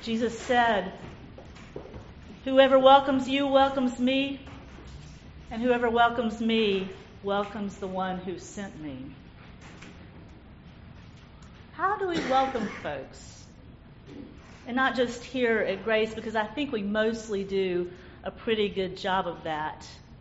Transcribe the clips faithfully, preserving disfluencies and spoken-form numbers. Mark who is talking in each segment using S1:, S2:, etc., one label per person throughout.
S1: Jesus said, "Whoever welcomes you welcomes me, and whoever welcomes me welcomes the one who sent me." How do we welcome folks? And not just here at Grace, because I think we mostly do a pretty good job of that.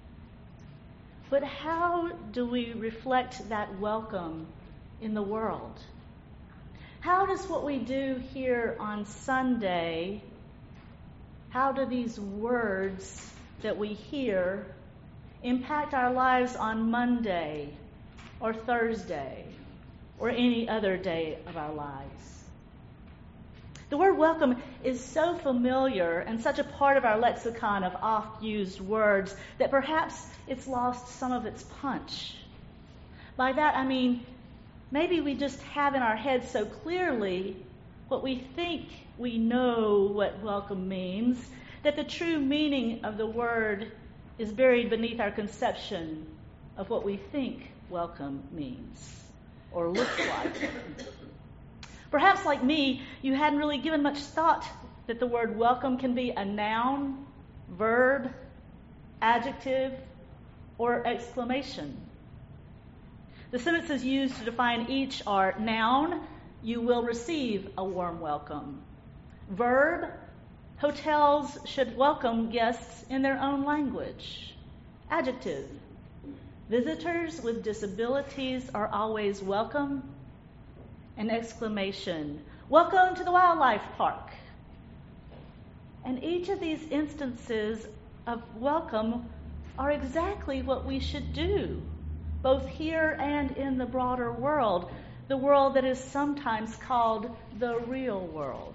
S1: But how do we reflect that welcome in the world? How does what we do here on Sunday, how do these words that we hear impact our lives on Monday or Thursday or any other day of our lives? The word welcome is so familiar and such a part of our lexicon of oft-used words that perhaps it's lost some of its punch. By that I mean, maybe we just have in our heads so clearly what we think we know what welcome means, that the true meaning of the word is buried beneath our conception of what we think welcome means or looks like. Perhaps, like me, you hadn't really given much thought that the word welcome can be a noun, verb, adjective, or exclamation. The sentences used to define each are: noun, you will receive a warm welcome. Verb, hotels should welcome guests in their own language. Adjective, visitors with disabilities are always welcome. An exclamation, welcome to the wildlife park. And each of these instances of welcome are exactly what we should do, both here and in the broader world, the world that is sometimes called the real world.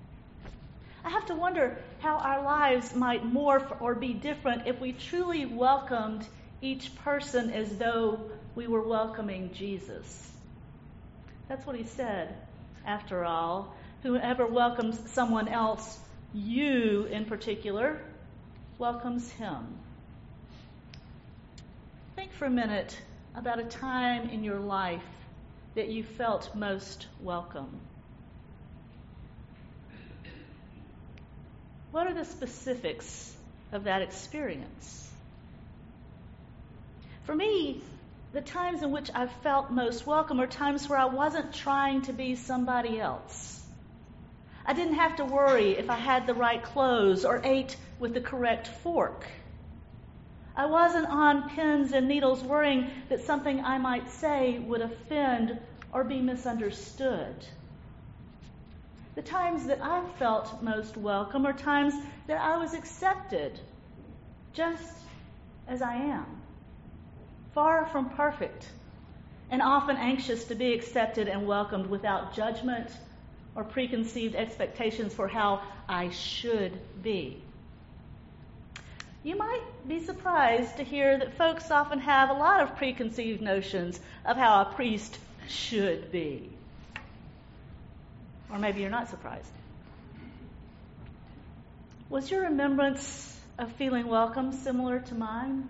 S1: I have to wonder how our lives might morph or be different if we truly welcomed each person as though we were welcoming Jesus. That's what he said, after all. Whoever welcomes someone else, you in particular, welcomes him. Think for a minute about a time in your life that you felt most welcome. What are the specifics of that experience? For me, the times in which I felt most welcome are times where I wasn't trying to be somebody else. I didn't have to worry if I had the right clothes or ate with the correct fork. I wasn't on pins and needles worrying that something I might say would offend or be misunderstood. The times that I felt most welcome are times that I was accepted just as I am. Far from perfect, and often anxious to be accepted and welcomed without judgment or preconceived expectations for how I should be. You might be surprised to hear that folks often have a lot of preconceived notions of how a priest should be. Or maybe you're not surprised. Was your remembrance of feeling welcome similar to mine?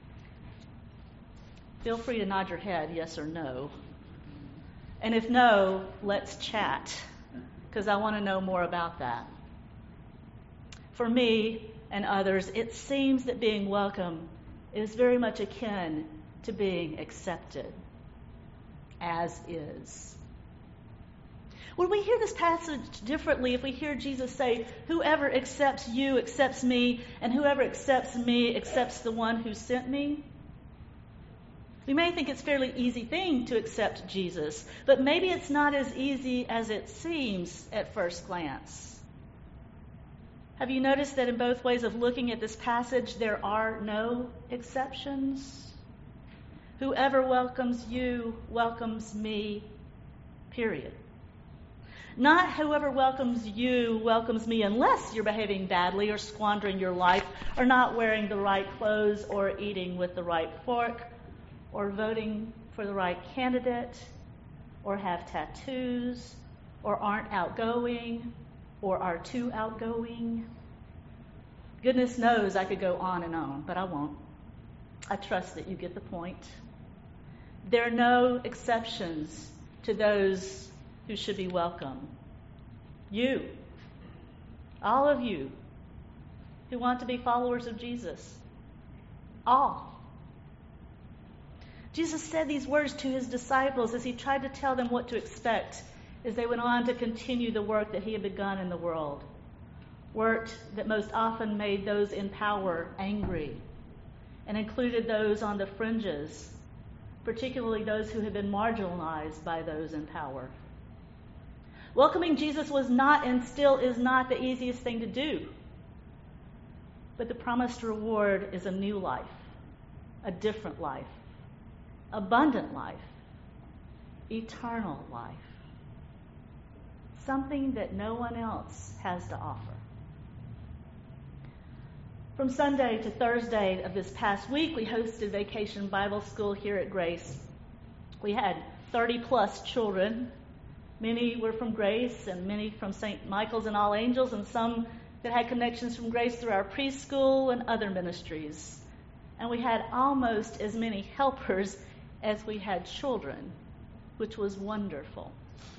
S1: Feel free to nod your head, yes or no. And if no, let's chat, because I want to know more about that. For me and others, it seems that being welcome is very much akin to being accepted, as is. Would we hear this passage differently if we hear Jesus say, "Whoever accepts you accepts me, and whoever accepts me accepts the one who sent me"? We may think it's a fairly easy thing to accept Jesus, but maybe it's not as easy as it seems at first glance. Have you noticed that in both ways of looking at this passage, there are no exceptions? Whoever welcomes you welcomes me, period. Not whoever welcomes you welcomes me unless you're behaving badly or squandering your life or not wearing the right clothes or eating with the right fork, or voting for the right candidate, or have tattoos, or aren't outgoing, or are too outgoing. Goodness knows I could go on and on, but I won't. I trust that you get the point. There are no exceptions to those who should be welcome. You, All of you who want to be followers of Jesus. All. Jesus said these words to his disciples as he tried to tell them what to expect as they went on to continue the work that he had begun in the world. Work that most often made those in power angry and included those on the fringes, particularly those who had been marginalized by those in power. Welcoming Jesus was not and still is not the easiest thing to do. But the promised reward is a new life, a different life, abundant life, eternal life. Something that no one else has to offer. From Sunday to Thursday of this past week, we hosted Vacation Bible School here at Grace. We had thirty plus children. Many were from Grace and many from Saint Michael's and All Angels, and some that had connections from Grace through our preschool and other ministries. And we had almost as many helpers as we had children, which was wonderful.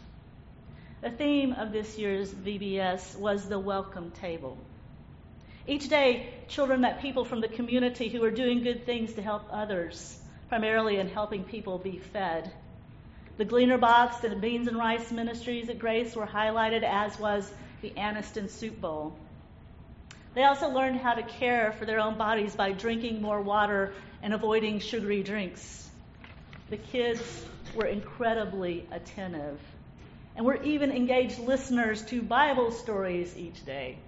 S1: The theme of this year's V B S was the welcome table. Each day, children met people from the community who were doing good things to help others, primarily in helping people be fed. The Gleaner Box and the Beans and Rice Ministries at Grace were highlighted, as was the Anniston Soup Bowl. They also learned how to care for their own bodies by drinking more water and avoiding sugary drinks. The kids were incredibly attentive and were even engaged listeners to Bible stories each day.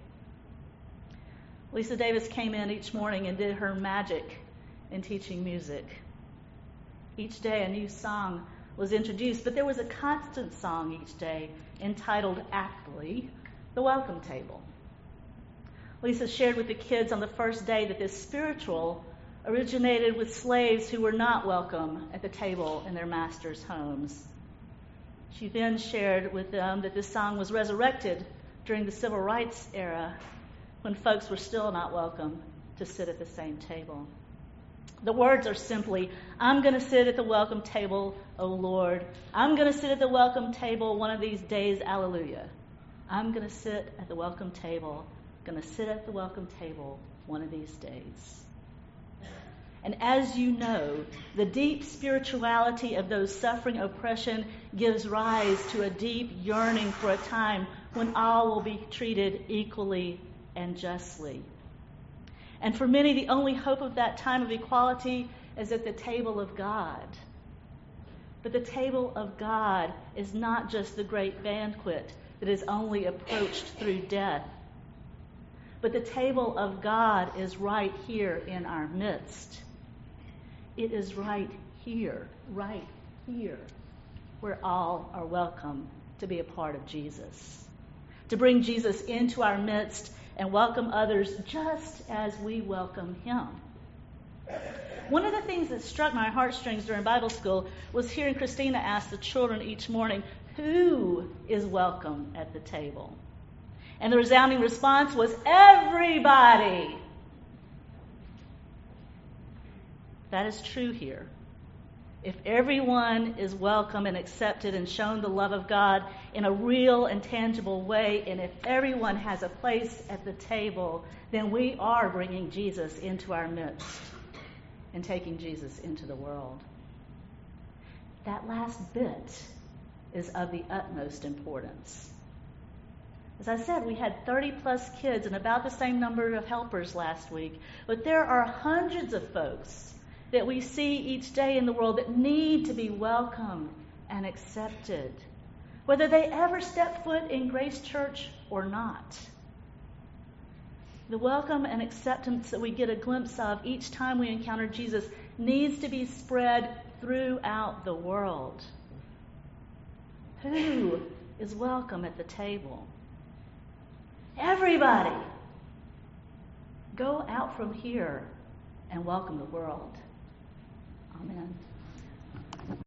S1: Lisa Davis came in each morning and did her magic in teaching music. Each day a new song was introduced, but there was a constant song each day entitled aptly, The Welcome Table. Lisa shared with the kids on the first day that this spiritual originated with slaves who were not welcome at the table in their masters' homes. She then shared with them that this song was resurrected during the civil rights era, when folks were still not welcome to sit at the same table. The words are simply, I'm going to sit at the welcome table, O Lord. I'm going to sit at the welcome table one of these days, alleluia. I'm going to sit at the welcome table, going to sit at the welcome table one of these days. And as you know, the deep spirituality of those suffering oppression gives rise to a deep yearning for a time when all will be treated equally and justly. And for many, the only hope of that time of equality is at the table of God. But the table of God is not just the great banquet that is only approached through death. But the table of God is right here in our midst. It is right here, right here, where all are welcome to be a part of Jesus. To bring Jesus into our midst and welcome others just as we welcome him. One of the things that struck my heartstrings during Bible school was hearing Christina ask the children each morning, who is welcome at the table? And the resounding response was, everybody. That is true here. If everyone is welcome and accepted and shown the love of God in a real and tangible way, and if everyone has a place at the table, then we are bringing Jesus into our midst and taking Jesus into the world. That last bit is of the utmost importance. As I said, we had thirty plus kids and about the same number of helpers last week, but there are hundreds of folks that we see each day in the world that need to be welcomed and accepted, whether they ever step foot in Grace Church or not. The welcome and acceptance that we get a glimpse of each time we encounter Jesus needs to be spread throughout the world. Who is welcome at the table? Everybody. Go out from here and welcome the world. Amen.